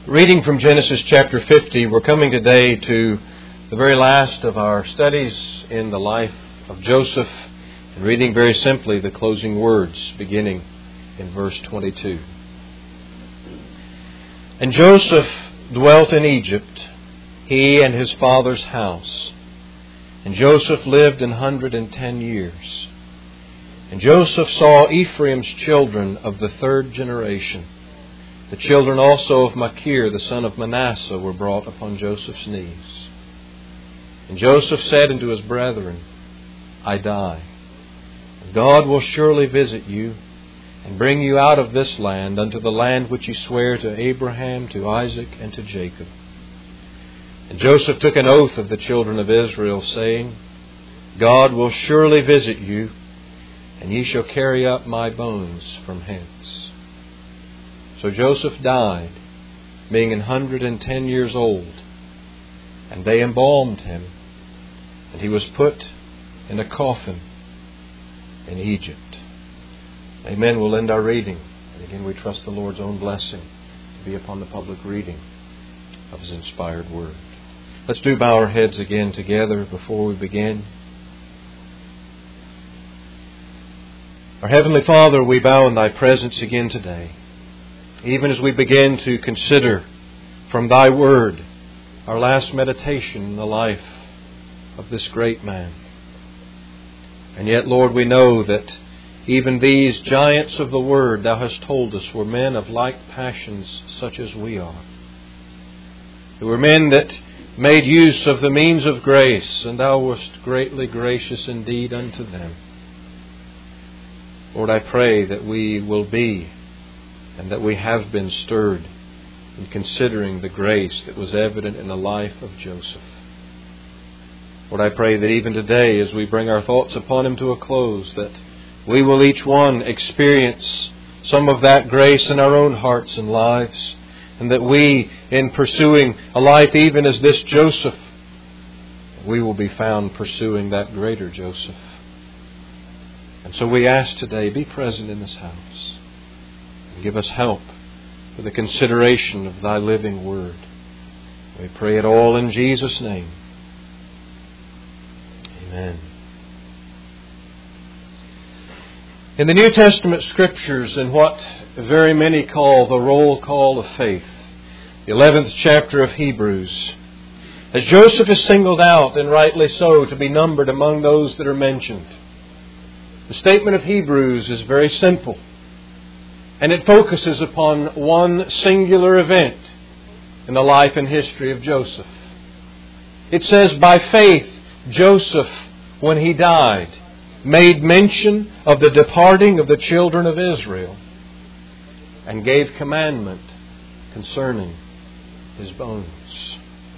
Reading from Genesis chapter 50, we're coming today to the very last of our studies in the life of Joseph, and reading very simply the closing words beginning in verse 22. And Joseph dwelt in Egypt, he and his father's house. And Joseph lived 110 years. And Joseph saw Ephraim's children of the third generation. The children also of Machir, the son of Manasseh, were brought upon Joseph's knees. And Joseph said unto his brethren, I die. God will surely visit you, and bring you out of this land unto the land which he sware to Abraham, to Isaac, and to Jacob. And Joseph took an oath of the children of Israel, saying, God will surely visit you, and ye shall carry up my bones from hence. So Joseph died, being 110 years old, and they embalmed him, and he was put in a coffin in Egypt. Amen. We'll end our reading. And again, we trust the Lord's own blessing to be upon the public reading of His inspired Word. Let's do bow our heads again together before we begin. Our Heavenly Father, we bow in Thy presence again today, even as we begin to consider from Thy Word our last meditation in the life of this great man. And yet, Lord, we know that even these giants of the Word Thou hast told us were men of like passions such as we are. They were men that made use of the means of grace, and Thou wast greatly gracious indeed unto them. Lord, I pray that we will be, and that we have been stirred in considering the grace that was evident in the life of Joseph. Lord, I pray that even today, as we bring our thoughts upon him to a close, that we will each one experience some of that grace in our own hearts and lives, and that we, in pursuing a life even as this Joseph, we will be found pursuing that greater Joseph. And so we ask today, be present in this house. Give us help for the consideration of Thy living Word. We pray it all in Jesus' name. Amen. In the New Testament Scriptures, in what very many call the roll call of faith, the 11th chapter of Hebrews, as Joseph is singled out, and rightly so, to be numbered among those that are mentioned, the statement of Hebrews is very simple. And it focuses upon one singular event in the life and history of Joseph. It says, by faith, Joseph, when he died, made mention of the departing of the children of Israel, and gave commandment concerning his bones.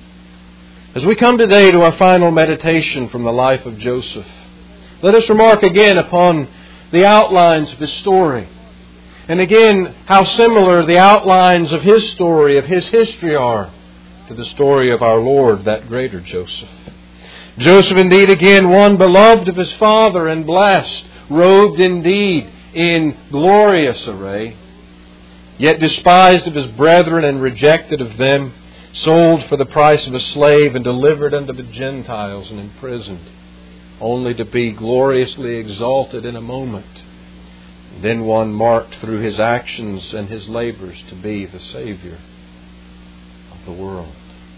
As we come today to our final meditation from the life of Joseph, let us remark again upon the outlines of his story. And again, how similar the outlines of his story, of his history are to the story of our Lord, that greater Joseph. Joseph indeed again, one beloved of his father and blessed, robed indeed in glorious array, yet despised of his brethren and rejected of them, sold for the price of a slave and delivered unto the Gentiles and imprisoned, only to be gloriously exalted in a moment. Then one marked through his actions and his labors to be the Savior of the world.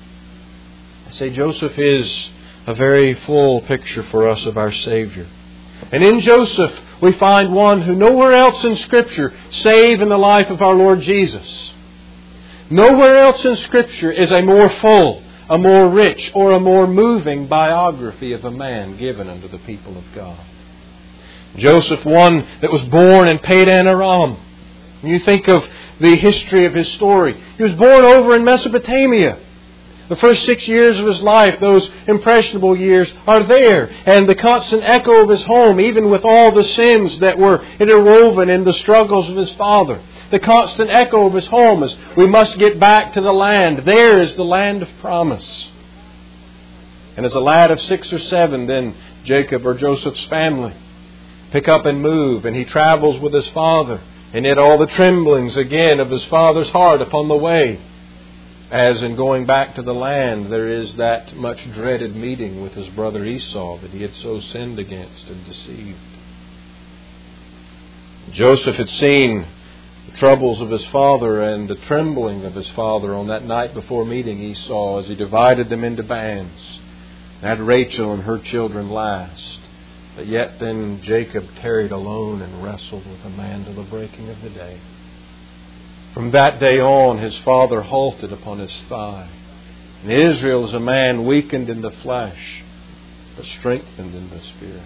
I say Joseph is a very full picture for us of our Savior. And in Joseph we find one who nowhere else in Scripture, save in the life of our Lord Jesus. Nowhere else in Scripture is a more full, a more rich, or a more moving biography of a man given unto the people of God. Joseph, one that was born in Padan Aram. When you think of the history of his story, he was born over in Mesopotamia. The first 6 years of his life, those impressionable years, are there. And the constant echo of his home, even with all the sins that were interwoven in the struggles of his father. The constant echo of his home is, we must get back to the land. There is the land of promise. And as a lad of 6 or 7, then Jacob, or Joseph's family, pick up and move, and he travels with his father, and yet all the tremblings again of his father's heart upon the way. as in going back to the land, there is that much dreaded meeting with his brother Esau that he had so sinned against and deceived. Joseph had seen the troubles of his father and the trembling of his father on that night before meeting Esau as he divided them into bands. And had Rachel and her children last. But yet then Jacob tarried alone and wrestled with a man till the breaking of the day. From that day on, his father halted upon his thigh. And Israel is a man weakened in the flesh, but strengthened in the spirit.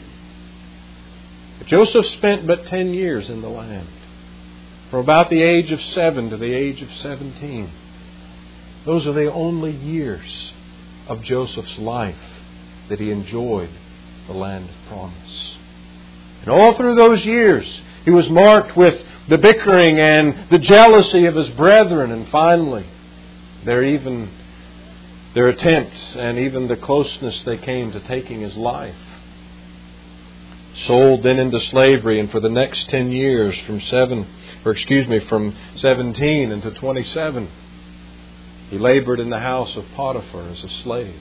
But Joseph spent but 10 years in the land, from about the age of 7 to the age of 17. Those are the only years of Joseph's life that he enjoyed the land of promise. And all through those years, he was marked with the bickering and the jealousy of his brethren, and finally, their attempts and even the closeness they came to taking his life. Sold then into slavery, and for the next 10 years, from 17 into 27, he labored in the house of Potiphar as a slave.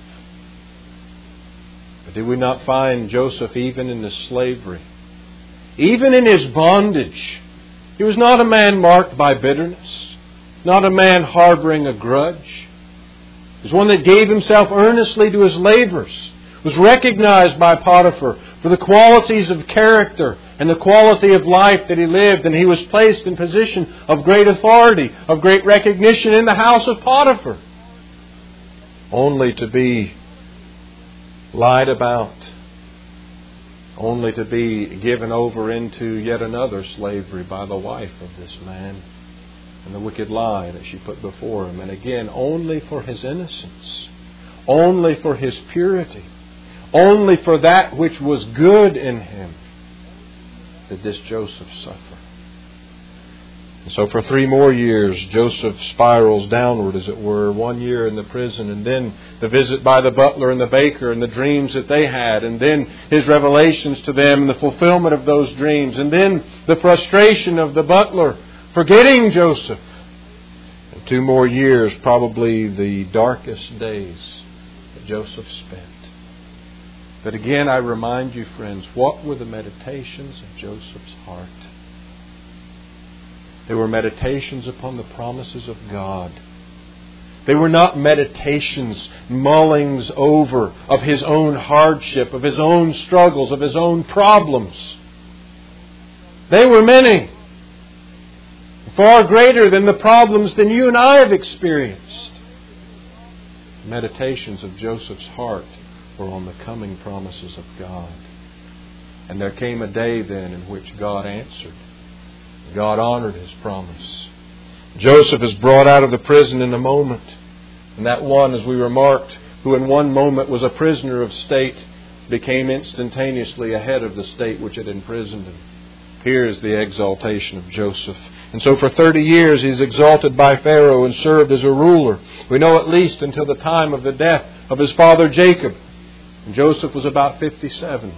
But did we not find Joseph even in his slavery, even in his bondage? He was not a man marked by bitterness, not a man harboring a grudge. He was one that gave himself earnestly to his labors, was recognized by Potiphar for the qualities of character and the quality of life that he lived, and he was placed in position of great authority, of great recognition in the house of Potiphar, only to be lied about, only to be given over into yet another slavery by the wife of this man and the wicked lie that she put before him. And again, only for his innocence, only for his purity, only for that which was good in him did this Joseph suffer. And so for 3 more years, Joseph spirals downward, as it were. 1 year in the prison, and then the visit by the butler and the baker and the dreams that they had, and then his revelations to them and the fulfillment of those dreams, and then the frustration of the butler forgetting Joseph. And 2 more years, probably the darkest days that Joseph spent. But again, I remind you, friends, what were the meditations of Joseph's heart? They were meditations upon the promises of God. They were not meditations, mullings over of his own hardship, of his own struggles, of his own problems. They were many, far greater than the problems than you and I have experienced. Meditations of Joseph's heart were on the coming promises of God. And there came a day then in which God answered. God honored His promise. Joseph is brought out of the prison in a moment. And that one, as we remarked, who in one moment was a prisoner of state, became instantaneously a head of the state which had imprisoned him. Here is the exaltation of Joseph. And so for 30 years he is exalted by Pharaoh and served as a ruler. We know at least until the time of the death of his father Jacob. And Joseph was about 57.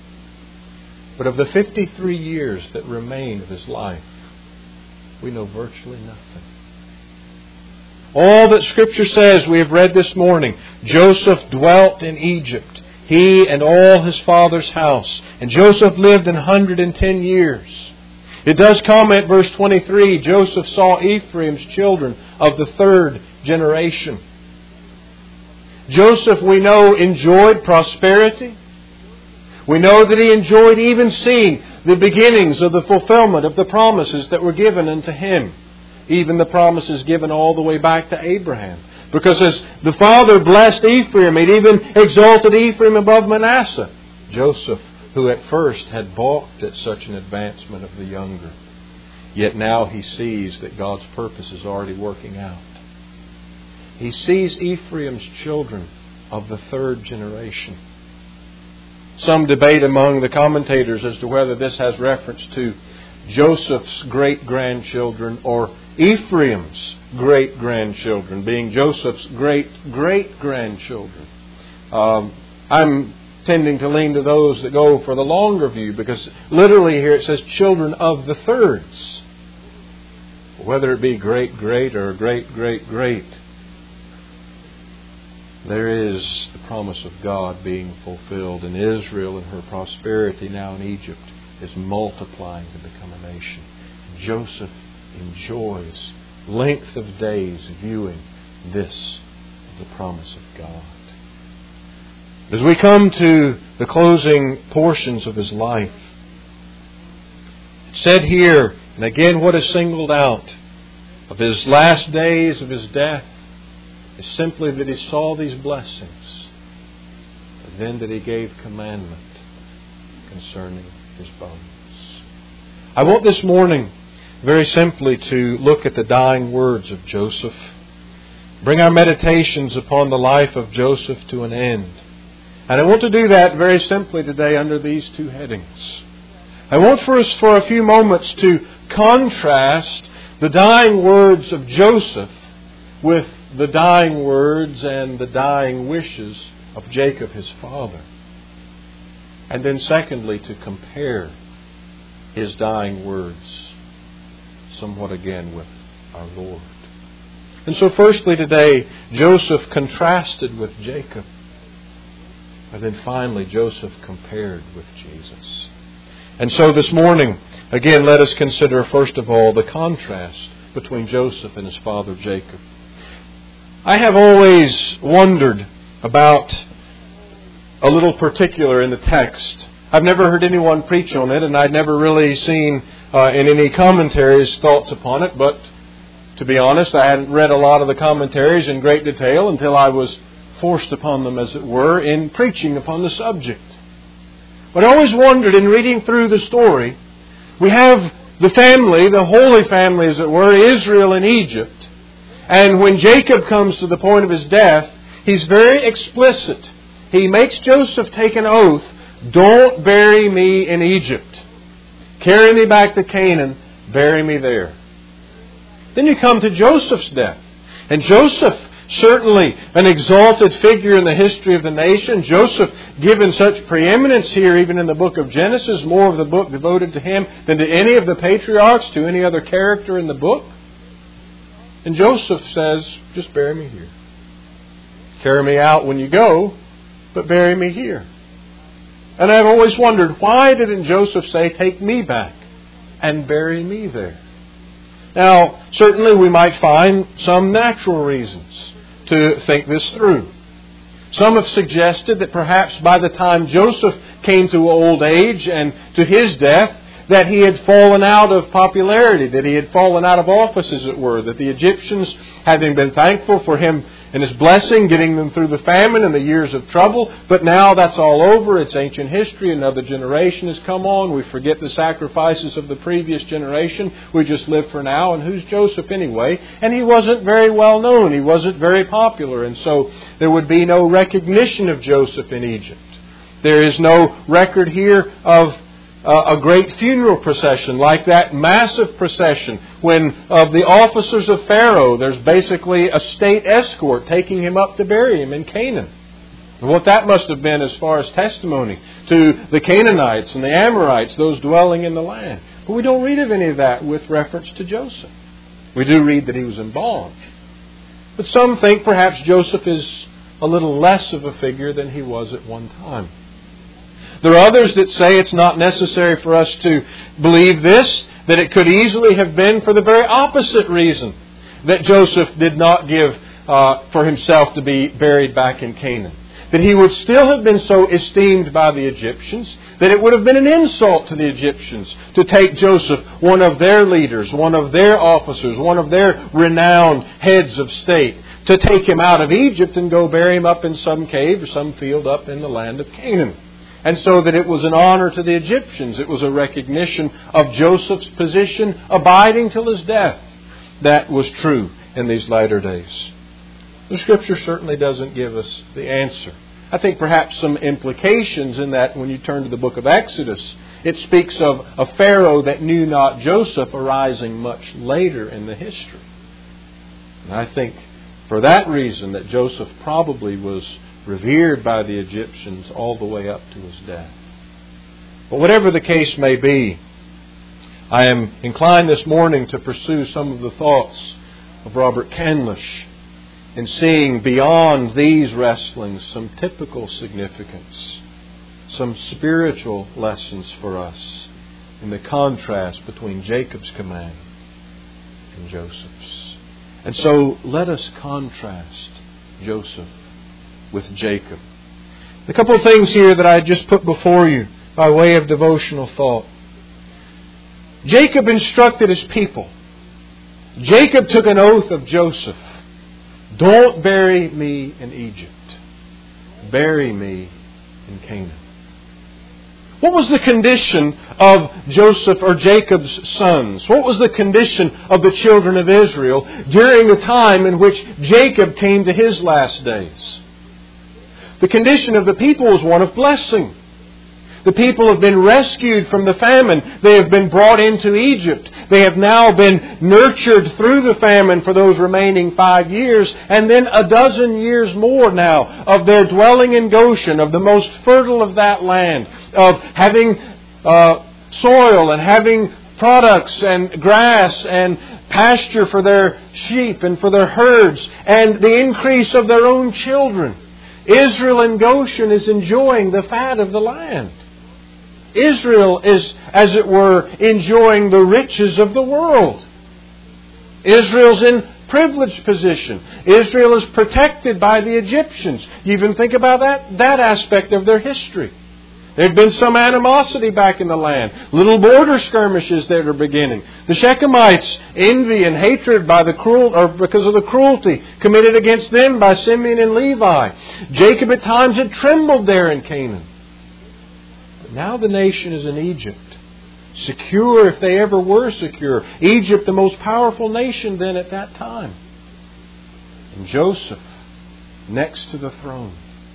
But of the 53 years that remained of his life, we know virtually nothing. All that Scripture says we have read this morning. Joseph dwelt in Egypt, he and all his father's house. And Joseph lived 110 years. It does comment, verse 23, Joseph saw Ephraim's children of the 3rd generation. Joseph, we know, enjoyed prosperity. We know that he enjoyed even seeing the beginnings of the fulfillment of the promises that were given unto him. Even the promises given all the way back to Abraham. Because as the father blessed Ephraim, he'd even exalted Ephraim above Manasseh. Joseph, who at first had balked at such an advancement of the younger, yet now he sees that God's purpose is already working out. He sees Ephraim's children of the 3rd generation. Some debate among the commentators as to whether this has reference to Joseph's great-grandchildren or Ephraim's great-grandchildren, being Joseph's great-great-grandchildren. I'm tending to lean to those that go for the longer view, because literally here it says children of the 3rds. Whether it be great-great or great-great-great, there is the promise of God being fulfilled, and Israel and her prosperity now in Egypt is multiplying to become a nation. Joseph enjoys length of days viewing this, the promise of God. As we come to the closing portions of his life, it's said here, and again what is singled out of his last days, of his death, is simply that he saw these blessings, but then that he gave commandment concerning his bones. I want this morning very simply to look at the dying words of Joseph, bring our meditations upon the life of Joseph to an end. And I want to do that very simply today under these two headings. I want for us for a few moments to contrast the dying words of Joseph with the dying words and the dying wishes of Jacob, his father. And then secondly, to compare his dying words somewhat again with our Lord. And so firstly today, Joseph contrasted with Jacob. And then finally, Joseph compared with Jesus. And so this morning, again, let us consider first of all the contrast between Joseph and his father Jacob. I have always wondered about a little particular in the text. I've never heard anyone preach on it, and I'd never really seen in any commentaries thoughts upon it. But to be honest, I hadn't read a lot of the commentaries in great detail until I was forced upon them, as it were, in preaching upon the subject. But I always wondered, in reading through the story, we have the family, the Holy Family, as it were, Israel and Egypt. And when Jacob comes to the point of his death, he's very explicit. He makes Joseph take an oath, don't bury me in Egypt. Carry me back to Canaan, bury me there. Then you come to Joseph's death. And Joseph, certainly an exalted figure in the history of the nation. Joseph given such preeminence here, even in the book of Genesis, more of the book devoted to him than to any of the patriarchs, to any other character in the book. And Joseph says, just bury me here. Carry me out when you go, but bury me here. And I've always wondered, why didn't Joseph say, take me back and bury me there? Now, certainly we might find some natural reasons to think this through. Some have suggested that perhaps by the time Joseph came to old age and to his death, that he had fallen out of popularity, that he had fallen out of office, as it were, that the Egyptians, having been thankful for him and his blessing, getting them through the famine and the years of trouble, but now that's all over, it's ancient history, another generation has come on, we forget the sacrifices of the previous generation, we just live for now, and who's Joseph anyway? And he wasn't very well known, he wasn't very popular, and so there would be no recognition of Joseph in Egypt. There is no record here of a great funeral procession like that massive procession when of the officers of Pharaoh, there's basically a state escort taking him up to bury him in Canaan. And what that must have been as far as testimony to the Canaanites and the Amorites, those dwelling in the land. But we don't read of any of that with reference to Joseph. We do read that he was embalmed. But some think perhaps Joseph is a little less of a figure than he was at one time. There are others that say it's not necessary for us to believe this, that it could easily have been for the very opposite reason, that Joseph did not give for himself to be buried back in Canaan. That he would still have been so esteemed by the Egyptians that it would have been an insult to the Egyptians to take Joseph, one of their leaders, one of their officers, one of their renowned heads of state, to take him out of Egypt and go bury him up in some cave or some field up in the land of Canaan. And so that it was an honor to the Egyptians. It was a recognition of Joseph's position abiding till his death. That was true in these latter days. The Scripture certainly doesn't give us the answer. I think perhaps some implications in that when you turn to the book of Exodus, it speaks of a Pharaoh that knew not Joseph arising much later in the history. And I think for that reason that Joseph probably was revered by the Egyptians all the way up to his death. But whatever the case may be, I am inclined this morning to pursue some of the thoughts of Robert Candlish and seeing beyond these wrestlings some typical significance, some spiritual lessons for us in the contrast between Jacob's command and Joseph's. And so let us contrast Joseph with Jacob. A couple of things here that I just put before you by way of devotional thought. Jacob instructed his people. Jacob took an oath of Joseph. Don't bury me in Egypt. Bury me in Canaan. What was the condition of Joseph or Jacob's sons? What was the condition of the children of Israel during the time in which Jacob came to his last days? The condition of the people was one of blessing. The people have been rescued from the famine. They have been brought into Egypt. They have now been nurtured through the famine for those remaining 5 years, and then a dozen years more now of their dwelling in Goshen, of the most fertile of that land, of having soil and having products and grass and pasture for their sheep and for their herds, and the increase of their own children. Israel in Goshen is enjoying the fat of the land. Israel is, as it were, enjoying the riches of the world. Israel's in privileged position. Israel is protected by the Egyptians. You even think about that aspect of their history. There had been some animosity back in the land. Little border skirmishes that are beginning. The Shechemites, envy and hatred by because of the cruelty committed against them by Simeon and Levi. Jacob at times had trembled there in Canaan. But now the nation is in Egypt. Secure if they ever were secure. Egypt, the most powerful nation then at that time. And Joseph next to the throne.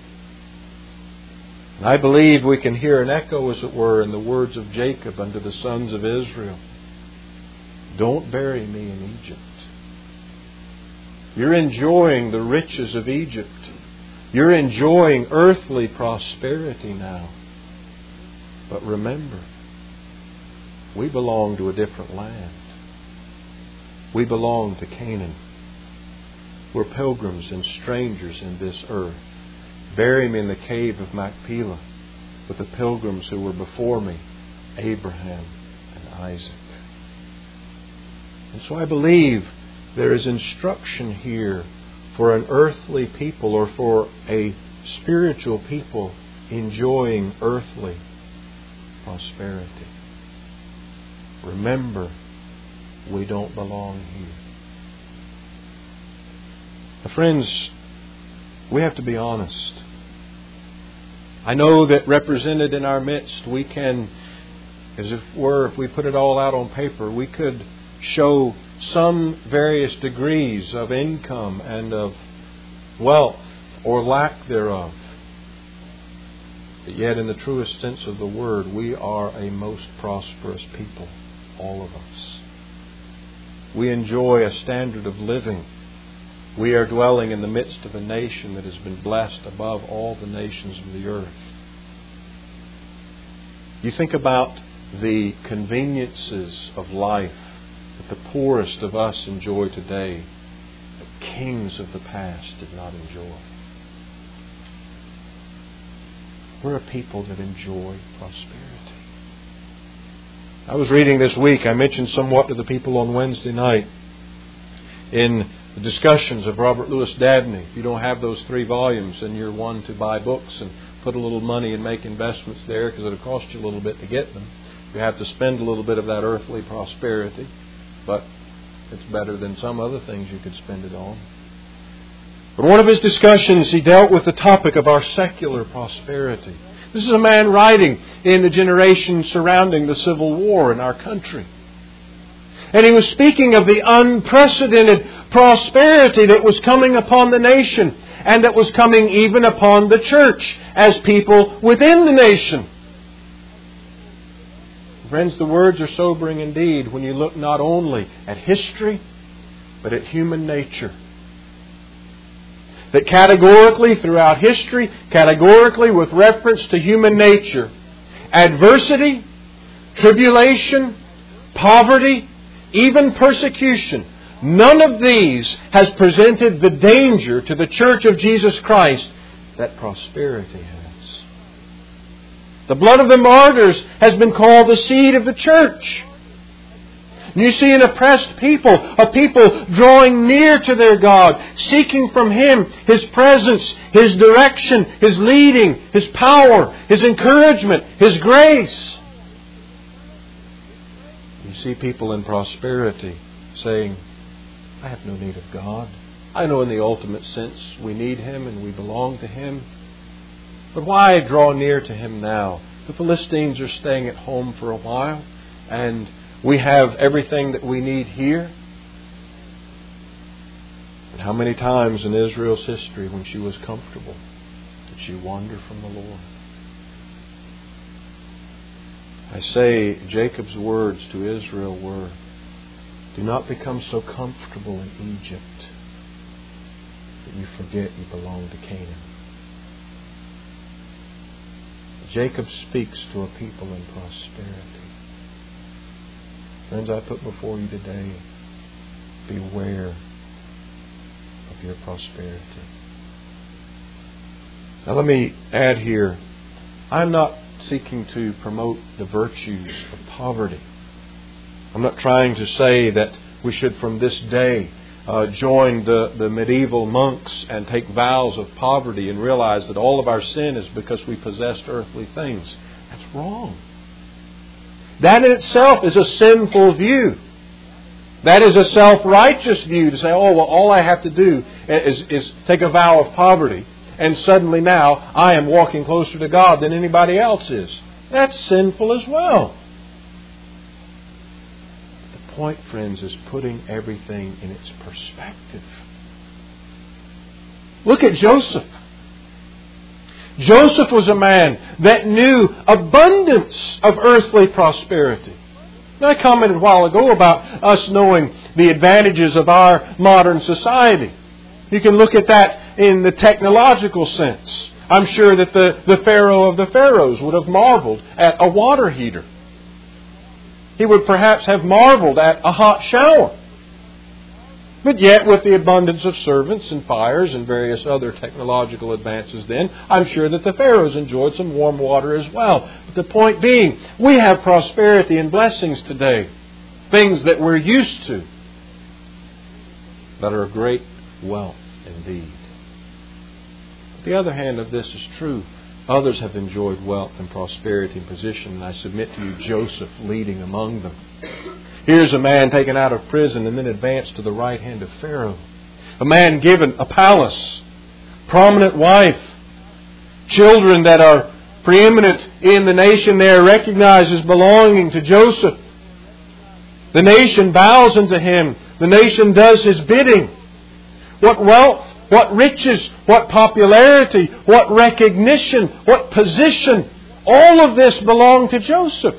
And I believe we can hear an echo, as it were, in the words of Jacob unto the sons of Israel. Don't bury me in Egypt. You're enjoying the riches of Egypt. You're enjoying earthly prosperity now. But remember, we belong to a different land. We belong to Canaan. We're pilgrims and strangers in this earth. Bury me in the cave of Machpelah with the pilgrims who were before me, Abraham and Isaac. And so I believe there is instruction here for an earthly people or for a spiritual people enjoying earthly prosperity. Remember, we don't belong here. Now, friends, we have to be honest. I know that represented in our midst, we can, as it were, if we put it all out on paper, we could show some various degrees of income and of wealth or lack thereof. But yet, in the truest sense of the word, we are a most prosperous people, all of us. We enjoy a standard of living. We are dwelling in the midst of a nation that has been blessed above all the nations of the earth. You think about the conveniences of life that the poorest of us enjoy today, that kings of the past did not enjoy. We're a people that enjoy prosperity. I was reading this week, I mentioned somewhat to the people on Wednesday night, in the discussions of Robert Louis Dabney. If you don't have those 3 volumes, then you're one to buy books and put a little money and make investments there, because it'll cost you a little bit to get them. You have to spend a little bit of that earthly prosperity, but it's better than some other things you could spend it on. But one of his discussions, he dealt with the topic of our secular prosperity. This is a man writing in the generation surrounding the Civil War in our country. And he was speaking of the unprecedented prosperity that was coming upon the nation, and that was coming even upon the church as people within the nation. Friends, the words are sobering indeed when you look not only at history, but at human nature. That categorically throughout history, categorically with reference to human nature, adversity, tribulation, poverty, even persecution None of these has presented the danger to the Church of Jesus Christ that prosperity has. The blood of the martyrs has been called the seed of the church. You see an oppressed people, a people drawing near to their God, seeking from Him His presence, His direction, His leading, His power, His encouragement, His grace. You see people in prosperity saying, I have no need of God. I know in the ultimate sense we need Him and we belong to Him. But why draw near to Him now? The Philistines are staying at home for a while, and we have everything that we need here. And how many times in Israel's history, when she was comfortable, did she wander from the Lord? I say Jacob's words to Israel were, do not become so comfortable in Egypt that you forget you belong to Canaan. Jacob speaks to a people in prosperity. Friends, I put before you today, beware of your prosperity. Now let me add here, I'm not seeking to promote the virtues of poverty. I'm not trying to say that we should from this day join the medieval monks and take vows of poverty and realize that all of our sin is because we possessed earthly things. That's wrong. That in itself is a sinful view. That is a self-righteous view to say, oh, well, all I have to do is take a vow of poverty, and suddenly now I am walking closer to God than anybody else is. That's sinful as well. The point, friends, is putting everything in its perspective. Look at Joseph. Joseph was a man that knew abundance of earthly prosperity. And I commented a while ago about us knowing the advantages of our modern society. You can look at that in the technological sense. I'm sure that the Pharaoh of the Pharaohs would have marveled at a water heater. He would perhaps have marveled at a hot shower. But yet, with the abundance of servants and fires and various other technological advances then, I'm sure that the pharaohs enjoyed some warm water as well. But the point being, we have prosperity and blessings today. Things that we're used to that are a great wealth indeed. But the other hand of this is true. Others have enjoyed wealth and prosperity and position, and I submit to you Joseph leading among them. Here's a man taken out of prison and then advanced to the right hand of Pharaoh. A man given a palace, prominent wife, children that are preeminent in the nation there, recognized as belonging to Joseph. The nation bows unto him. The nation does his bidding. What wealth, what riches, what popularity, what recognition, what position, all of this belonged to Joseph.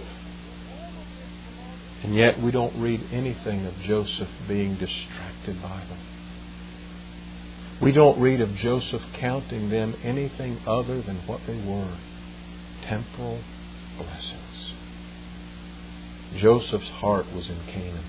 And yet we don't read anything of Joseph being distracted by them. We don't read of Joseph counting them anything other than what they were, temporal blessings. Joseph's heart was in Canaan.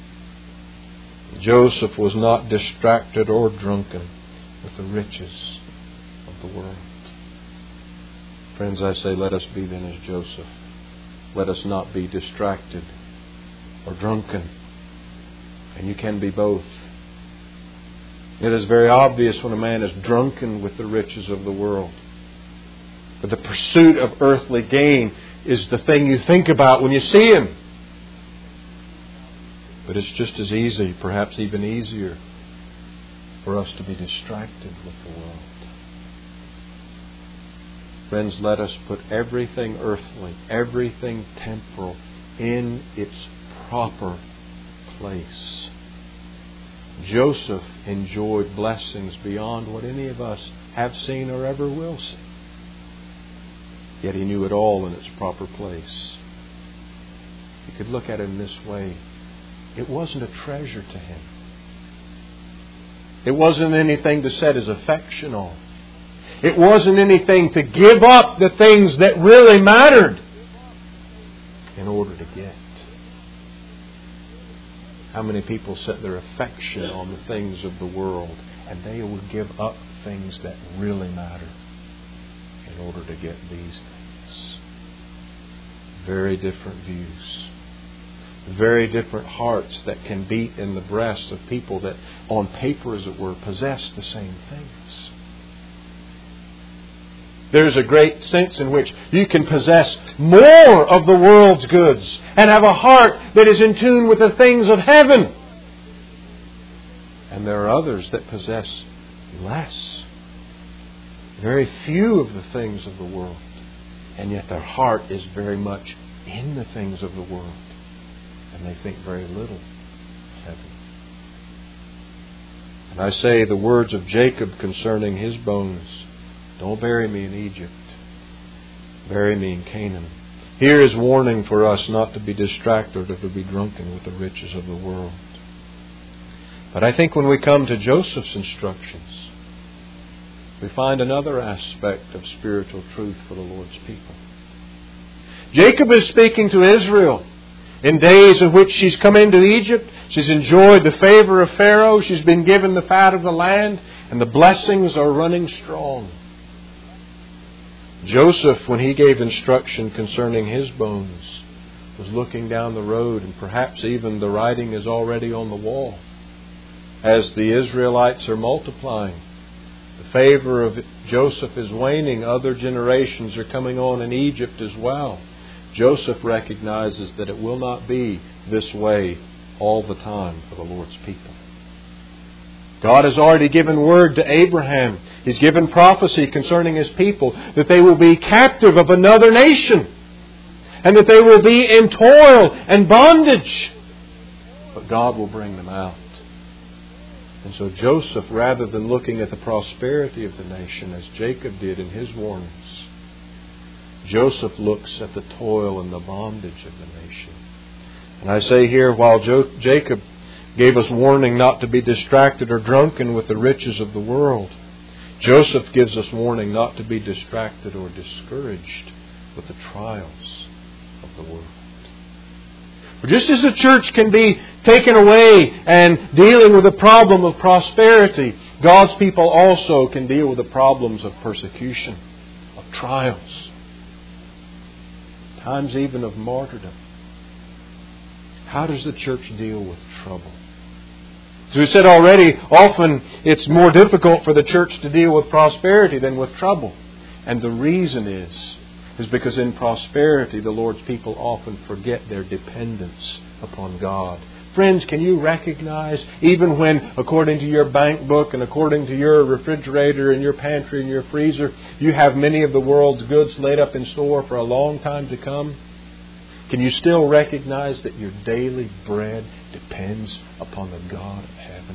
Joseph was not distracted or drunken with the riches of the world. Friends, I say, let us be then as Joseph. Let us not be distracted or drunken. And you can be both. It is very obvious when a man is drunken with the riches of the world. But the pursuit of earthly gain is the thing you think about when you see him. But it's just as easy, perhaps even easier, for us to be distracted with the world. Friends, let us put everything earthly, everything temporal, in its proper place. Joseph enjoyed blessings beyond what any of us have seen or ever will see. Yet he knew it all in its proper place. You could look at it in this way. It wasn't a treasure to him. It wasn't anything to set his affection on. It wasn't anything to give up the things that really mattered in order to get. How many people set their affection on the things of the world, and they will give up things that really matter in order to get these things? Very different views. Very different hearts that can beat in the breast of people that, on paper as it were, possess the same things. There's a great sense in which you can possess more of the world's goods and have a heart that is in tune with the things of heaven. And there are others that possess less. Very few of the things of the world. And yet their heart is very much in the things of the world. And they think very little of heaven. And I say the words of Jacob concerning his bones, don't bury me in Egypt. Bury me in Canaan. Here is warning for us not to be distracted or to be drunken with the riches of the world. But I think when we come to Joseph's instructions, we find another aspect of spiritual truth for the Lord's people. Jacob is speaking to Israel in days in which she's come into Egypt. She's enjoyed the favor of Pharaoh. She's been given the fat of the land. And the blessings are running strong. Joseph, when he gave instruction concerning his bones, was looking down the road, and perhaps even the writing is already on the wall. As the Israelites are multiplying, the favor of Joseph is waning. Other generations are coming on in Egypt as well. Joseph recognizes that it will not be this way all the time for the Lord's people. God has already given word to Abraham. He's given prophecy concerning His people that they will be captive of another nation and that they will be in toil and bondage. But God will bring them out. And so Joseph, rather than looking at the prosperity of the nation as Jacob did in his warnings, Joseph looks at the toil and the bondage of the nation. And I say here, while Jacob gave us warning not to be distracted or drunken with the riches of the world, Joseph gives us warning not to be distracted or discouraged with the trials of the world. For just as the church can be taken away and dealing with the problem of prosperity, God's people also can deal with the problems of persecution, of trials, times even of martyrdom. How does the church deal with trouble? As we said already, often it's more difficult for the church to deal with prosperity than with trouble. And the reason is because in prosperity the Lord's people often forget their dependence upon God. Friends, can you recognize, even when, according to your bank book and according to your refrigerator and your pantry and your freezer, you have many of the world's goods laid up in store for a long time to come, can you still recognize that your daily bread depends upon the God of heaven?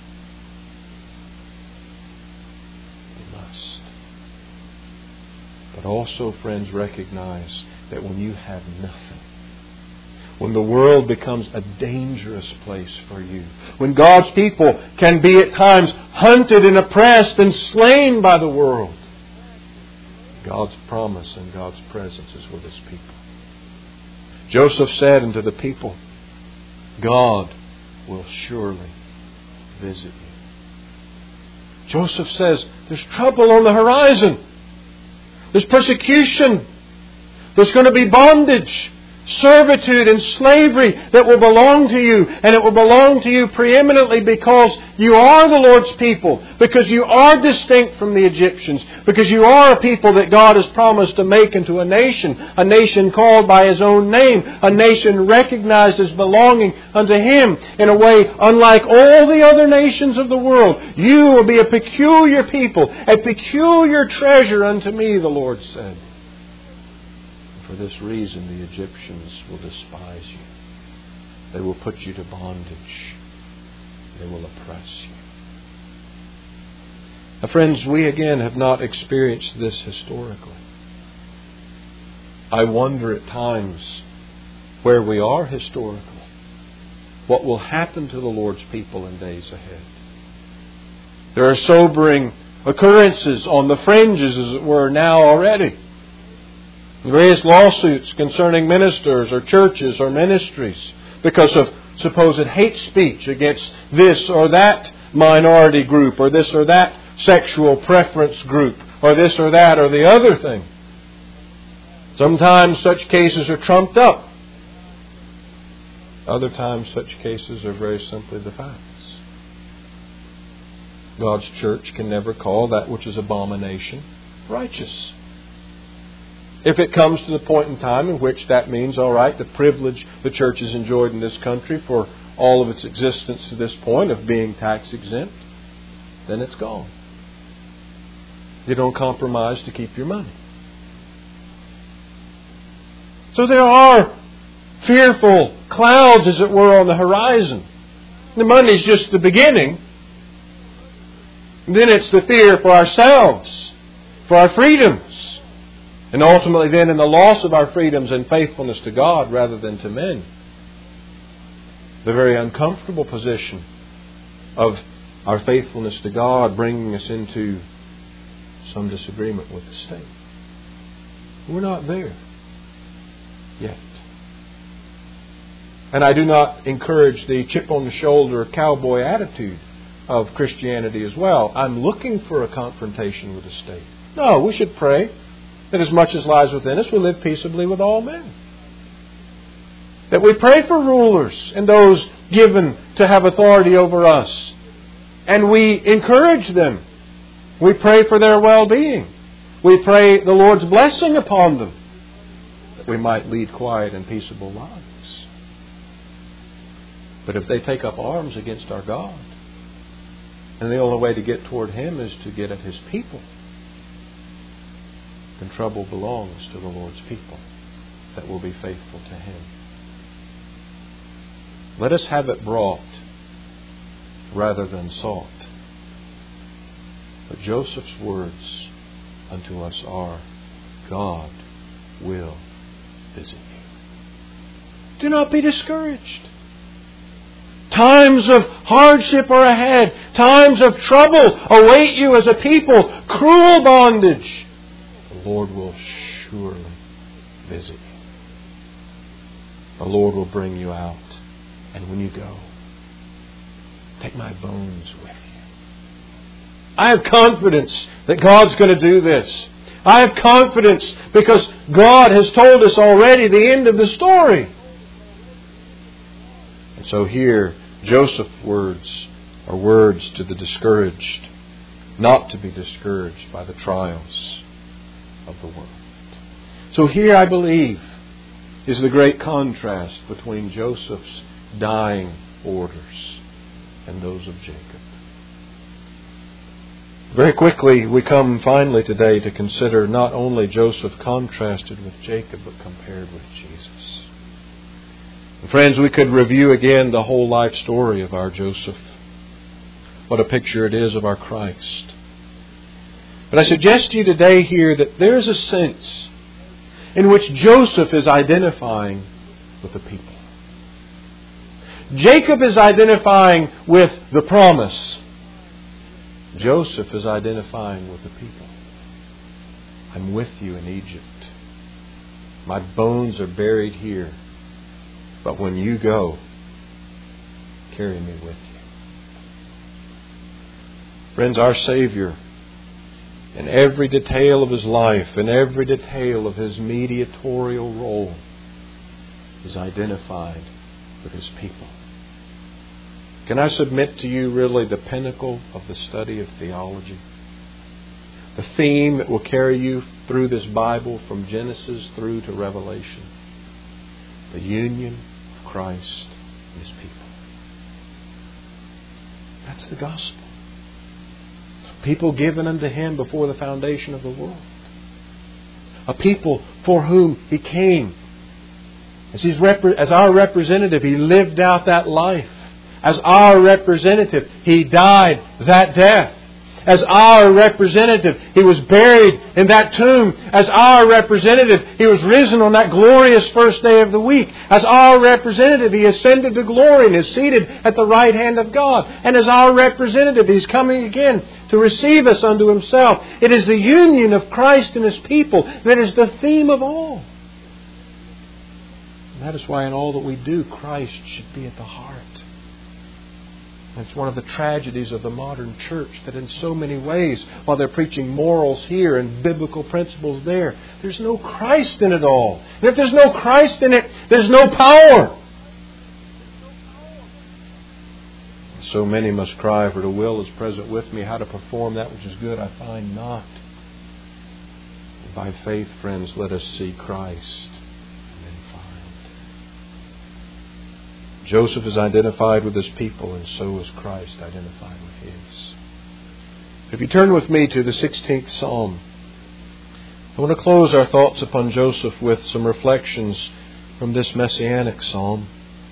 You must. But also, friends, recognize that when you have nothing, when the world becomes a dangerous place for you, when God's people can be at times hunted and oppressed and slain by the world, God's promise and God's presence is with His people. Joseph said unto the people, God will surely visit you. Joseph says, there's trouble on the horizon. There's persecution. There's going to be bondage, servitude and slavery that will belong to you. And it will belong to you preeminently because you are the Lord's people. Because you are distinct from the Egyptians. Because you are a people that God has promised to make into a nation called by His own name. A nation recognized as belonging unto Him in a way unlike all the other nations of the world. You will be a peculiar people, a peculiar treasure unto me, the Lord said. For this reason, the Egyptians will despise you. They will put you to bondage. They will oppress you. Now, friends, we again have not experienced this historically. I wonder at times where we are historically, what will happen to the Lord's people in days ahead. There are sobering occurrences on the fringes, as it were, now already. Various lawsuits concerning ministers or churches or ministries because of supposed hate speech against this or that minority group, or this or that sexual preference group, or this or that or the other thing. Sometimes such cases are trumped up. Other times such cases are very simply the facts. God's church can never call that which is abomination righteous. If it comes to the point in time in which that means, all right, the privilege the church has enjoyed in this country for all of its existence to this point of being tax exempt, then it's gone. You don't compromise to keep your money. So there are fearful clouds, as it were, on the horizon. The money's just the beginning. And then it's the fear for ourselves, for our freedoms, and ultimately then in the loss of our freedoms and faithfulness to God rather than to men. The very uncomfortable position of our faithfulness to God bringing us into some disagreement with the state. We're not there yet. And I do not encourage the chip on the shoulder cowboy attitude of Christianity as well. I'm looking for a confrontation with the state. No, we should pray that as much as lies within us, we live peaceably with all men. That we pray for rulers and those given to have authority over us. And we encourage them. We pray for their well-being. We pray the Lord's blessing upon them, that we might lead quiet and peaceable lives. But if they take up arms against our God, and the only way to get toward Him is to get at His people, then trouble belongs to the Lord's people that will be faithful to Him. Let us have it brought rather than sought. But Joseph's words unto us are, God will visit you. Do not be discouraged. Times of hardship are ahead. Times of trouble await you as a people. Cruel bondage. The Lord will surely visit you. The Lord will bring you out. And when you go, take my bones with you. I have confidence that God's going to do this. I have confidence because God has told us already the end of the story. And so here, Joseph's words are words to the discouraged, not to be discouraged by the trials of the world. So here, I believe, is the great contrast between Joseph's dying orders and those of Jacob. Very quickly, we come finally today to consider not only Joseph contrasted with Jacob, but compared with Jesus. And friends, we could review again the whole life story of our Joseph. What a picture it is of our Christ. But I suggest to you today here that there is a sense in which Joseph is identifying with the people. Jacob is identifying with the promise. Joseph is identifying with the people. I'm with you in Egypt. My bones are buried here. But when you go, carry me with you. Friends, our Savior, in every detail of His life, in every detail of His mediatorial role, is identified with His people. Can I submit to you really the pinnacle of the study of theology? The theme that will carry you through this Bible from Genesis through to Revelation. The union of Christ and His people. That's the gospel. People given unto Him before the foundation of the world. A people for whom He came. As our representative, He lived out that life. As our representative, He died that death. As our representative, He was buried in that tomb. As our representative, He was risen on that glorious first day of the week. As our representative, He ascended to glory and is seated at the right hand of God. And as our representative, He's coming again to receive us unto Himself. It is the union of Christ and His people that is the theme of all. And that is why in all that we do, Christ should be at the heart. And it's one of the tragedies of the modern church that in so many ways, while they're preaching morals here and biblical principles there, there's no Christ in it all. And if there's no Christ in it, there's no power. So many must cry, for the will is present with me. How to perform that which is good I find not. And by faith, friends, let us see Christ and then find. Joseph is identified with his people, and so is Christ identified with his. If you turn with me to the 16th Psalm, I want to close our thoughts upon Joseph with some reflections from this Messianic Psalm.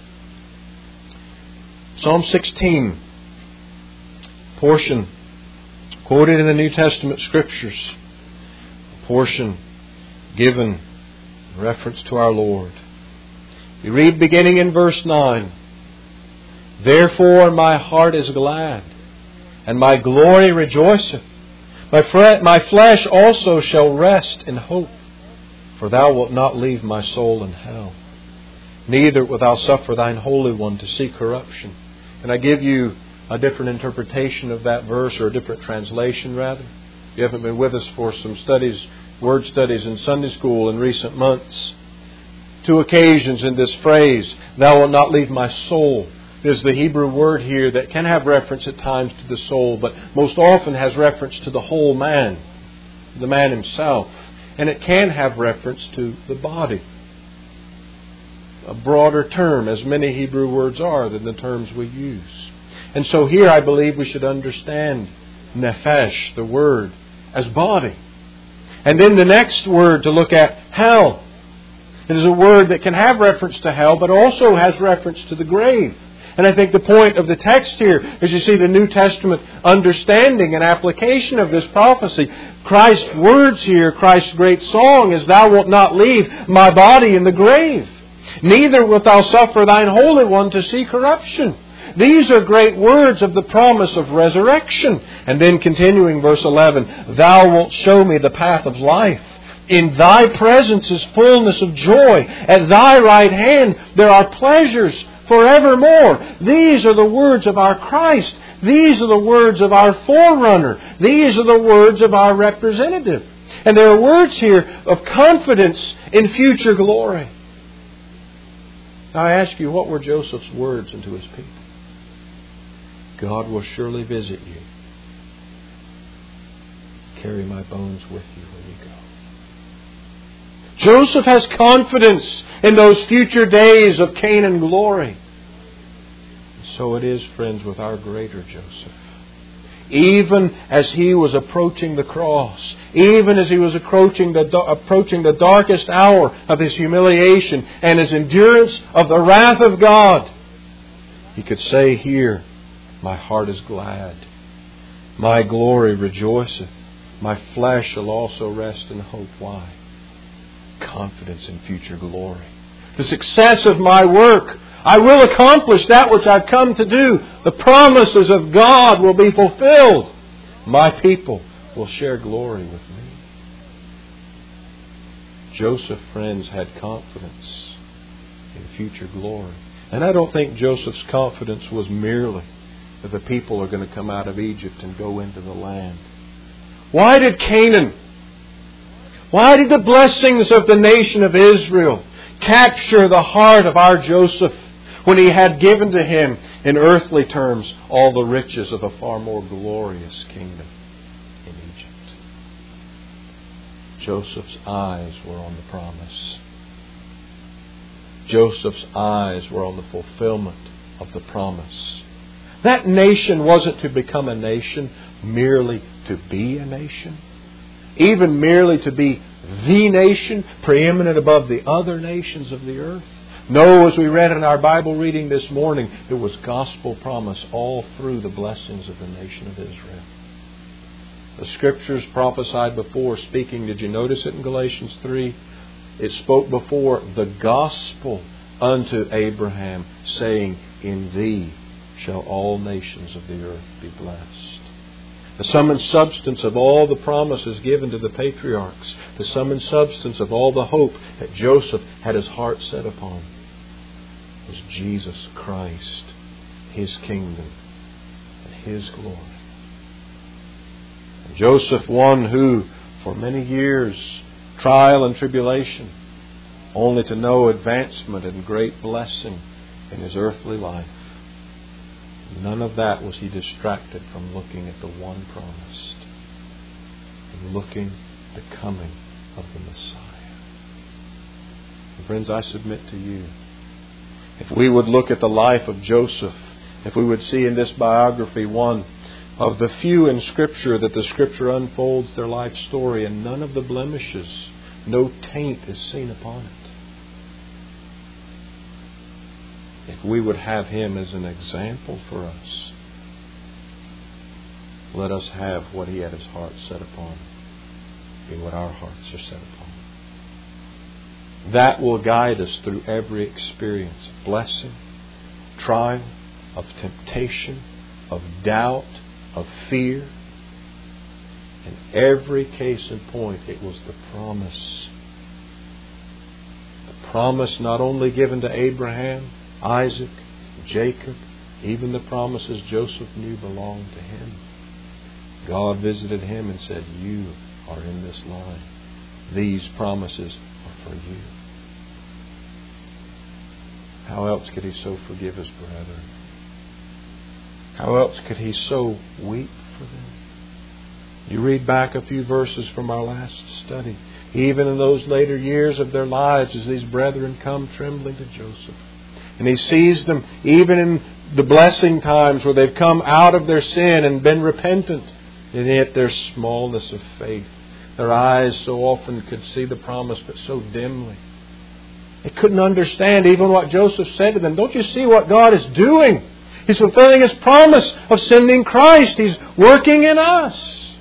Psalm 16, portion quoted in the New Testament Scriptures, a portion given in reference to our Lord. We read beginning in verse 9, Therefore my heart is glad, and my glory rejoiceth. My flesh also shall rest in hope, for thou wilt not leave my soul in hell. Neither wilt thou suffer thine Holy One to see corruption. Can I give you a different interpretation of that verse, or a different translation rather? If you haven't been with us for some studies, word studies in Sunday school in recent months, 2 occasions in this phrase, Thou wilt not leave my soul, is the Hebrew word here that can have reference at times to the soul, but most often has reference to the whole man, the man himself. And it can have reference to the body. A broader term, as many Hebrew words are, than the terms we use. And so here I believe we should understand nephesh, the word, as body. And then the next word to look at, hell. It is a word that can have reference to hell, but also has reference to the grave. And I think the point of the text here is you see the New Testament understanding and application of this prophecy. Christ's words here, Christ's great song is, Thou wilt not leave my body in the grave. Neither wilt thou suffer thine Holy One to see corruption. These are great words of the promise of resurrection. And then continuing verse 11, Thou wilt show me the path of life. In Thy presence is fullness of joy. At Thy right hand there are pleasures forevermore. These are the words of our Christ. These are the words of our forerunner. These are the words of our representative. And there are words here of confidence in future glory. Now I ask you, what were Joseph's words unto his people? God will surely visit you. Carry my bones with you when you go. Joseph has confidence in those future days of Canaan glory. And so it is, friends, with our greater Joseph. Even as he was approaching the cross, even as he was approaching the darkest hour of his humiliation and his endurance of the wrath of God, he could say here, My heart is glad. My glory rejoiceth. My flesh shall also rest in hope. Why? Confidence in future glory. The success of my work, I will accomplish that which I've come to do. The promises of God will be fulfilled. My people will share glory with me. Joseph, friends, had confidence in future glory. And I don't think Joseph's confidence was merely that the people are going to come out of Egypt and go into the land. Why did Canaan, why did the blessings of the nation of Israel capture the heart of our Joseph when he had given to him, in earthly terms, all the riches of a far more glorious kingdom in Egypt? Joseph's eyes were on the promise. Joseph's eyes were on the fulfillment of the promise. That nation wasn't to become a nation merely to be a nation, even merely to be the nation preeminent above the other nations of the earth. No, as we read in our Bible reading this morning, it was gospel promise all through the blessings of the nation of Israel. The Scriptures prophesied before, speaking, did you notice it in Galatians 3? It spoke before the gospel unto Abraham, saying, In thee shall all nations of the earth be blessed. The sum and substance of all the promises given to the patriarchs, the sum and substance of all the hope that Joseph had his heart set upon, was Jesus Christ, His kingdom, and His glory. And Joseph, one who, for many years, trial and tribulation, only to know advancement and great blessing in his earthly life. None of that was he distracted from looking at the one promised and looking at the coming of the Messiah. And friends, I submit to you, if we would look at the life of Joseph, if we would see in this biography one of the few in Scripture that the Scripture unfolds their life story and none of the blemishes, no taint is seen upon it. If we would have him as an example for us, let us have what he had his heart set upon, be what our hearts are set upon. That will guide us through every experience of blessing, trial, of temptation, of doubt, of fear. In every case and point, it was the promise. The promise not only given to Abraham, Isaac, Jacob, even the promises Joseph knew belonged to him. God visited him and said, you are in this line. These promises are for you. How else could he so forgive his brethren? How else could he so weep for them? You read back a few verses from our last study. Even in those later years of their lives, as these brethren come trembling to Joseph, and he sees them even in the blessing times where they've come out of their sin and been repentant, and yet their smallness of faith. Their eyes so often could see the promise, but so dimly. They couldn't understand even what Joseph said to them. Don't you see what God is doing? He's fulfilling His promise of sending Christ. He's working in us.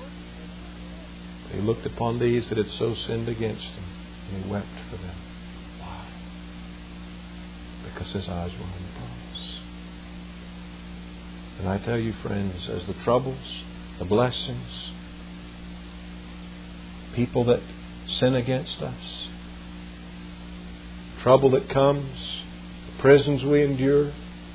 He looked upon these that had so sinned against Him, and He wept for them. Why? Because His eyes were on the promise. And I tell you, friends, as the troubles, the blessings, people that sin against us, trouble that comes, the prisons we endure,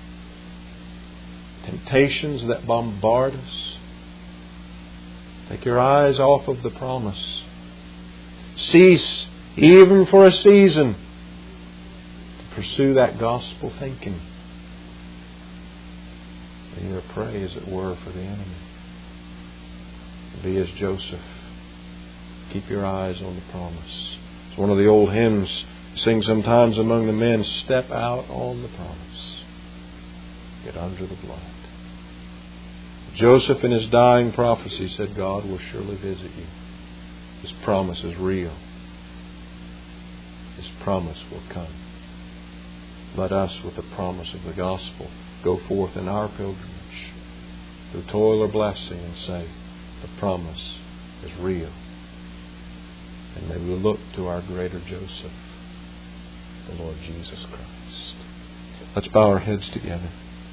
temptations that bombard us, take your eyes off of the promise. Cease, even for a season, to pursue that gospel thinking. And you're a prey, as it were, for the enemy. Be as Joseph. Keep your eyes on the promise. It's one of the old hymns we sing sometimes among the men. Step out on the promise. Get under the blood. Joseph in his dying prophecy said, God will surely visit you. His promise is real. His promise will come. Let us, with the promise of the gospel, go forth in our pilgrimage through toil or blessing and say, the promise is real. And may we look to our greater Joseph, the Lord Jesus Christ. Let's bow our heads together.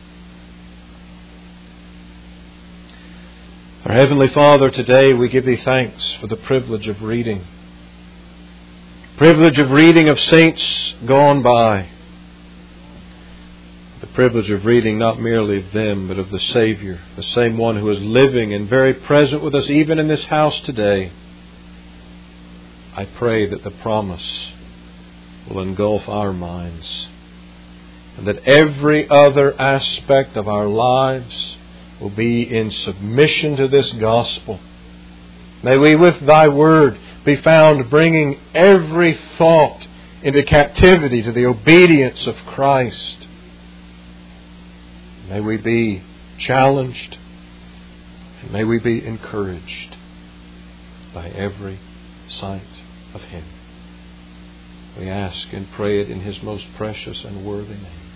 Our Heavenly Father, today we give Thee thanks for the privilege of reading. Privilege of reading of saints gone by. The privilege of reading not merely of them, but of the Savior, the same one who is living and very present with us even in this house today. I pray that the promise will engulf our minds, and that every other aspect of our lives will be in submission to this gospel. May we with Thy Word be found bringing every thought into captivity to the obedience of Christ. May we be challenged, and may we be encouraged by every sight of Him. We ask and pray it in His most precious and worthy name.